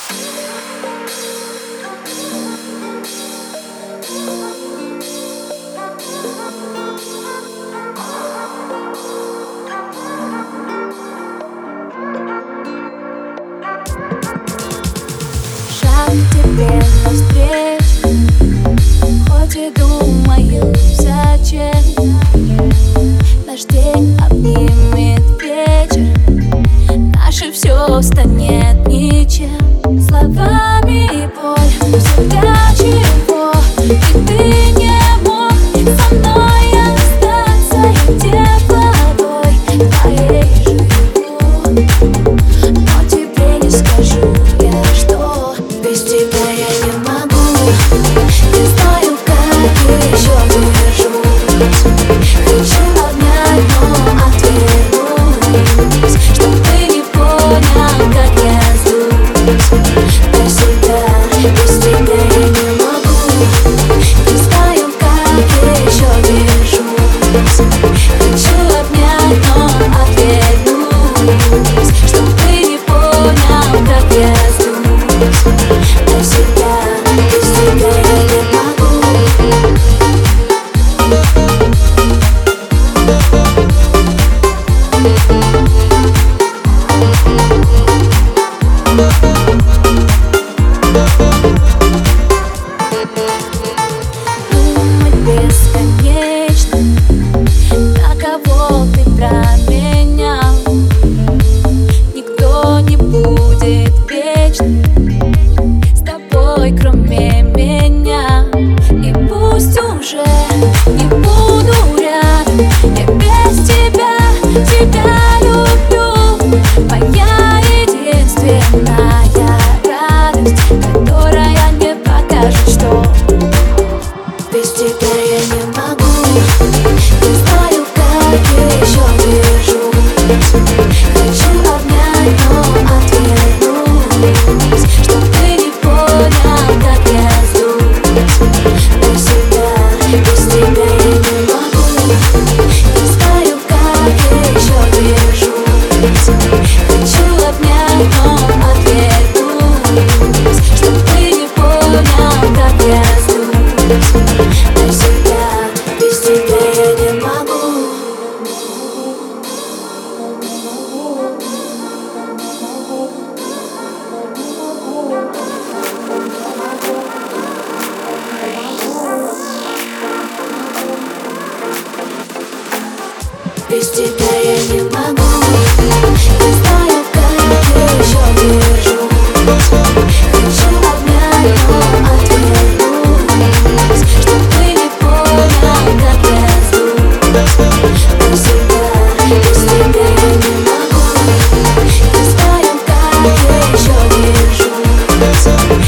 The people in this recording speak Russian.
Шаг тебе навстречу, хоть и думаю, зачем. Наш день обнимет вечер, наше все станет ничем. Словами боль, всегда чего, и ты не мог со мной остаться. Я теплотой твоей живу, но тебе не скажу я, что без тебя я не могу. Не знаю, как еще держусь. Хочу обнять, но отвернусь, чтоб ты не понял, как я злюсь. Навсегда без тебя я не могу. Не знаю, как еще держусь. Хочу обнять, но отвернусь, чтоб ты не понял, как я злюсь. Навсегда без тебя я не могу. Думать бесконечно, на кого ты променял. Никто не будет вечным с тобой, кроме меня. И пусть уже не буду рядом, я без тебя, тебя люблю. Моя единственная радость, которая мне покажет, что без тебя я не могу. Не знаю, как еще держусь. Хочу обнять, но отвернусь, чтоб ты не понял, как я злюсь. Навсегда без тебя я не могу. Не знаю, как еще держусь. Хочу обнять, но отвернусь, чтоб ты не понял, как я злюсь. Навсегда без тебя я не могу. Без тебя я не могу. Не знаю, как еще держусь. Хочу обнять, но отвернусь, чтоб ты не понял, как я злюсь. Навсегда без тебя я не могу. Не знаю, как еще держусь.